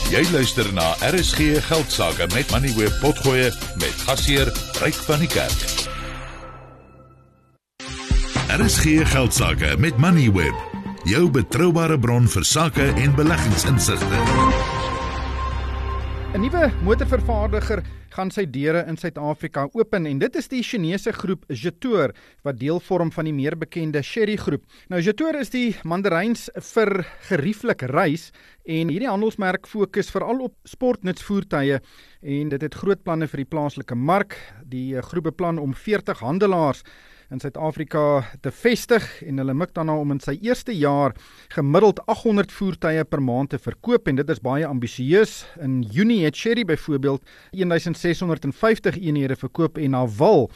Jy luister na RSG Geldsaake met Moneyweb Potgoe met gasheer Ryk van die Kerk. RSG Geldsaake met Moneyweb, jou betroubare bron vir sake en beleggingsinsigte. 'n Nuwe motorvervaardiger gaan sy deure in Suid-Afrika open en dit is die Chinese groep Jetour wat deel vorm van die meer bekende Chery groep. Nou Jetour is die mandaryns vir gerieflik reis en hierdie handelsmerk fokus veral op sportnutsvoertuie en dit het groot planne vir die plaaslike mark. Die groep beplan om 40 handelaars in Suid-Afrika te vestig en hulle mik daarna om in sy eerste jaar gemiddeld 800 voertuie per maand te verkoop en dit is baie ambisieus. In Junie het Chery byvoorbeeld 1650 eenhede verkoop en Haval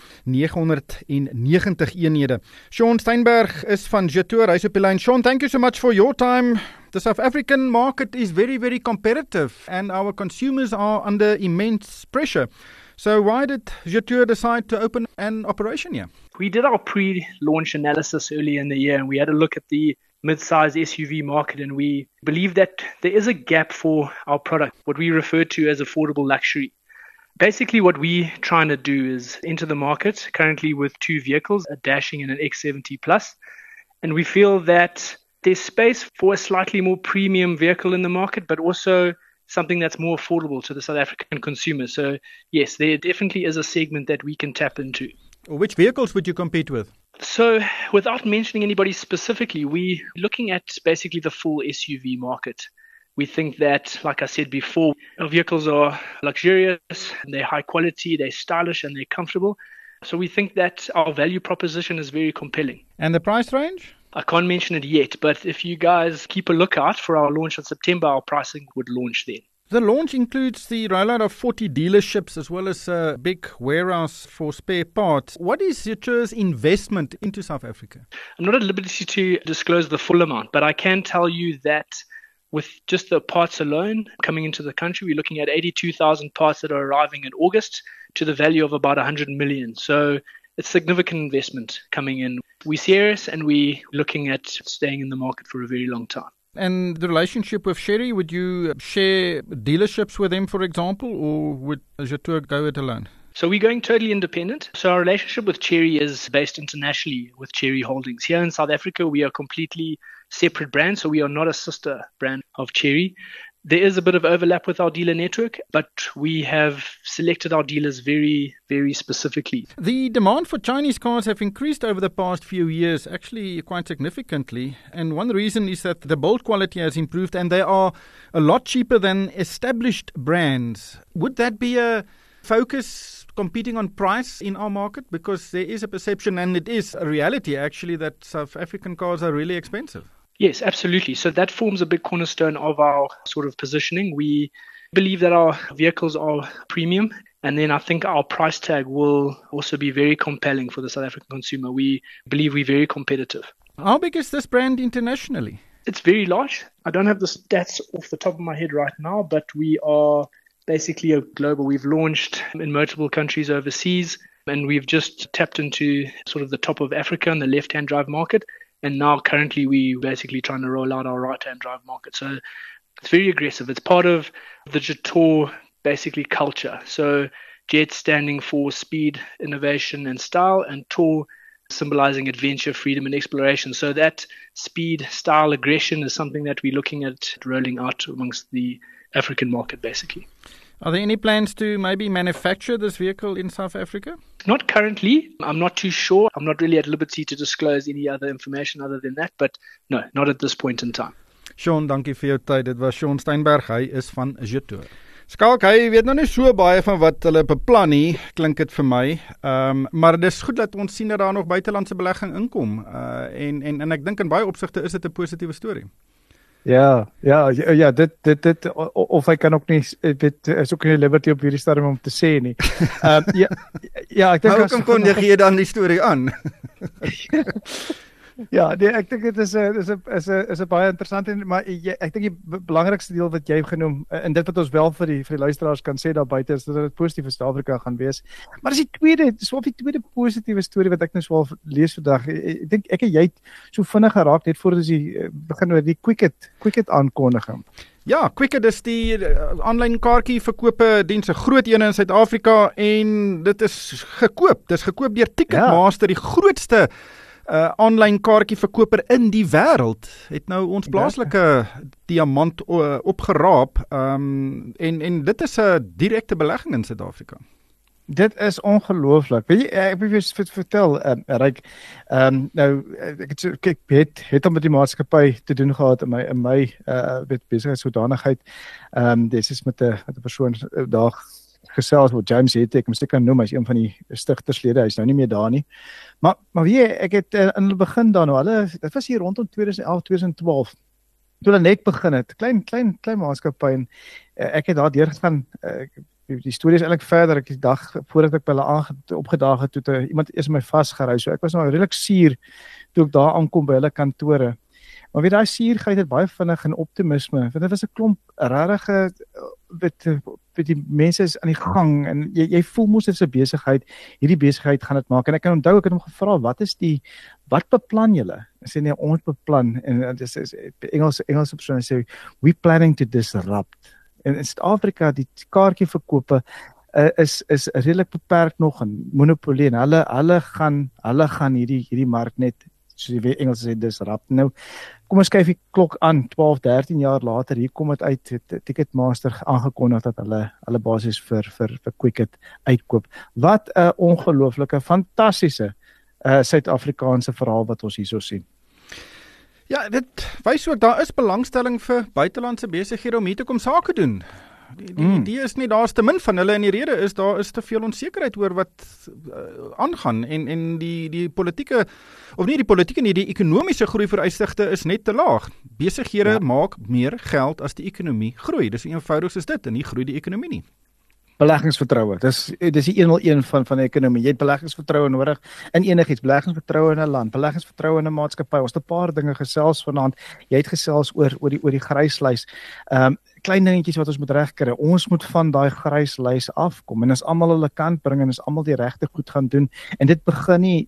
990 eenhede. Sean Steinberg is van Jetour, hy's op die lyn. Sean, thank you so much for your time. The South African market is very, very competitive and our consumers are under immense pressure. So why did Jetour decide to open an operation here? We did our pre-launch analysis earlier in the year and we had a look at the mid-size SUV market and we believe that there is a gap for our product, what we refer to as affordable luxury. Basically what we're trying to do is enter the market currently with two vehicles, a Dashing and an X70 Plus, and we feel that there's space for a slightly more premium vehicle in the market, but also something that's more affordable to the South African consumer. So yes, there definitely is a segment that we can tap into. Which vehicles would you compete with? So without mentioning anybody specifically, we're looking at basically the full SUV market. We think that, like I said before, our vehicles are luxurious, they're high quality, they're stylish and they're comfortable. So we think that our value proposition is very compelling. And the price range? I can't mention it yet, but if you guys keep a lookout for our launch in September, our pricing would launch then. The launch includes the rollout of 40 dealerships as well as a big warehouse for spare parts. What is Jetour's investment into South Africa? I'm not at liberty to disclose the full amount, but I can tell you that with just the parts alone coming into the country, we're looking at 82,000 parts that are arriving in August to the value of about 100 million. So it's significant investment coming in. We're serious and we're looking at staying in the market for a very long time. And the relationship with Chery, would you share dealerships with them, for example, or would Jetour go it alone? So we're going totally independent. So our relationship with Chery is based internationally with Chery Holdings. Here in South Africa, we are a completely separate brand, so we are not a sister brand of Chery. There is a bit of overlap with our dealer network, but we have selected our dealers very, very specifically. The demand for Chinese cars have increased over the past few years, actually quite significantly. And one reason is that the build quality has improved and they are a lot cheaper than established brands. Would that be a focus competing on price in our market? Because there is a perception, and it is a reality actually, that South African cars are really expensive. Yes, absolutely. So that forms a big cornerstone of our sort of positioning. We believe that our vehicles are premium, and then I think our price tag will also be very compelling for the South African consumer. We believe we're very competitive. How big is this brand internationally? It's very large. I don't have the stats off the top of my head right now, but we are basically a global. We've launched in multiple countries overseas, and we've just tapped into sort of the top of Africa and the left-hand drive market. And now currently we're basically trying to roll out our right-hand drive market. So it's very aggressive. It's part of the Jetour basically culture. So Jet standing for speed, innovation and style, and Tour symbolizing adventure, freedom and exploration. So that speed, style, aggression is something that we're looking at rolling out amongst the African market basically. Are there any plans to maybe manufacture this vehicle in South Africa? Not currently. I'm not too sure. I'm not really at liberty to disclose any other information other than that. But no, not at this point in time. Sean, dankie vir jou tyd. Dit was Sean Steinberg. Hy is van Jetour. Skalk, hy weet nou nie so baie van wat hulle beplan nie, klink dit vir my. Maar dit is goed dat ons sien dat daar nog buitelandse belegging inkom. En ek dink in baie opsigte is dit 'n positiewe storie. Ja, dit of hy kan ook nie, dit is ook nie liberty op hierdie stadium om te sê nie. Ja, ek dink hoekom kon jy dan die storie aan? Ja, nee, ek dink dit is 'n baie interessante, maar ek dink die belangrikste deel wat jy genoem en dit wat ons wel vir die luisteraars kan sê daar buite is dat dit positief vir Suid-Afrika gaan wees. Maar dis die tweede positiewe storie wat ek nou swaar lees vandag. Ek dink ek en jy het so vinnig geraak net voordat ons begin oor die Quicket aankondiging. Ja, Quicket is die aanlyn kaartjie verkope diens, 'n groot een in Suid-Afrika en dit is gekoop. Dis gekoop deur Ticketmaster, die grootste aanlyn kaartjie verkoper in die wêreld. Het nou ons plaaslike diamant opgeraap en dit is 'n direkte belegging in Suid-Afrika. Dit is ongelooflik. Weet jy, ek wil vir vertel, Ryk, nou ek het al met die maatskappy te doen gehad in my besigheidshoedanigheid. Dis is met 'n persoon daar gesels word, James het ek moet seker noem, hy's een van die stigterslede, hy's nou nie meer daar nie. Maar weet jy, ek het in die begin dan nou, dit was hier rondom 2011, 2012. Toe hulle net begin het, klein maatskappy en ek het daar deurgegaan. Die storie is eintlik verder. Ek die dag voordat ek by hulle opgedaag het, toe iemand eers my vasgery. So ek was nou redelik suur toe ek daar aankom by hulle kantore. Maar daai suurheid het baie vinnig en optimisme. Want dit was 'n klomp regtig weet die mense is aan die gang en jy voel mos dit is 'n besigheid. Hierdie besigheid gaan dit maak. En ek kan onthou ek het hom gevra, wat beplan julle? Ek sê nee, ons beplan en dit is Engelse persoon sê we planning to disrupt. En in Suid-Afrika die kaartjieverkope is redelik beperk nog en monopolie en hulle gaan hierdie mark net soos die Engels sê disrupt. Nou kom ons skuif die klok aan 12, 13 jaar later, hier kom dit uit, het Ticketmaster aangekondig dat hulle basies vir Quicket uitkoop. Wat 'n ongelooflike fantastiese Suid-Afrikaanse verhaal wat ons hierso sien. Ja, dit wys ook daar is belangstelling vir buitelandse besighede om hier te kom sake doen. Die idee is nie daar's te min van hulle en die rede is daar is te veel onsekerheid oor wat aangaan en die politieke of nie die politieke nie, die ekonomiese groei vooruitsigte is net te laag. Besighede maak meer geld as die ekonomie groei. Dis eenvoudig soos dit en nie groei die ekonomie nie. Beleggingsvertroue. Dis die 101 van die ekonomie. Jy het beleggingsvertroue nodig in enigiets, beleggingsvertroue in 'n land, beleggingsvertroue in 'n maatskappy. Ons het 'n paar dinge gesels vanaand. Jy het gesels oor die gryslys. Klein dingetjies wat ons moet regkry. Ons moet van daai gryslys afkom en as almal hulle kant bring en as almal die regte goed gaan doen en dit begin nie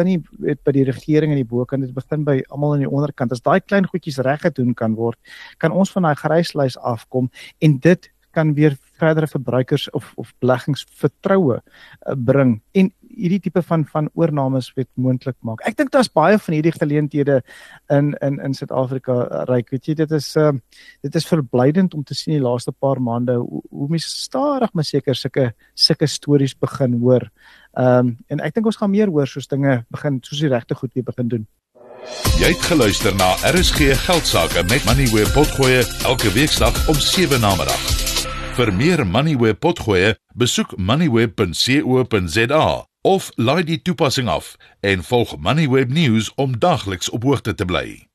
by die regering en die bokant, dit begin by almal aan die onderkant. As daai klein goedjies reg gedoen kan word, kan ons van daai gryslys afkom en dit kan weer verdere verbruikers of beleggingsvertroue bring en hierdie tipe van oornames moontlik maak. Ek dink daar's baie van hierdie geleenthede in Suid-Afrika, Ryk. Weet jy, dit is verblydend om te sien die laaste paar maande hoe mense stadig maar seker sulke stories begin hoor. En ek dink ons gaan meer hoor soos dinge begin, soos die regte goed weer begin doen. Jy het geluister na RSG Geldsaake met Moneyweb Potgoe elke weeksdag om 7 namiddag. Vir meer Moneyweb Potgoe, besoek moneyweb.co.za of laai die toepassing af en volg Moneyweb News om dagliks op hoogte te bly.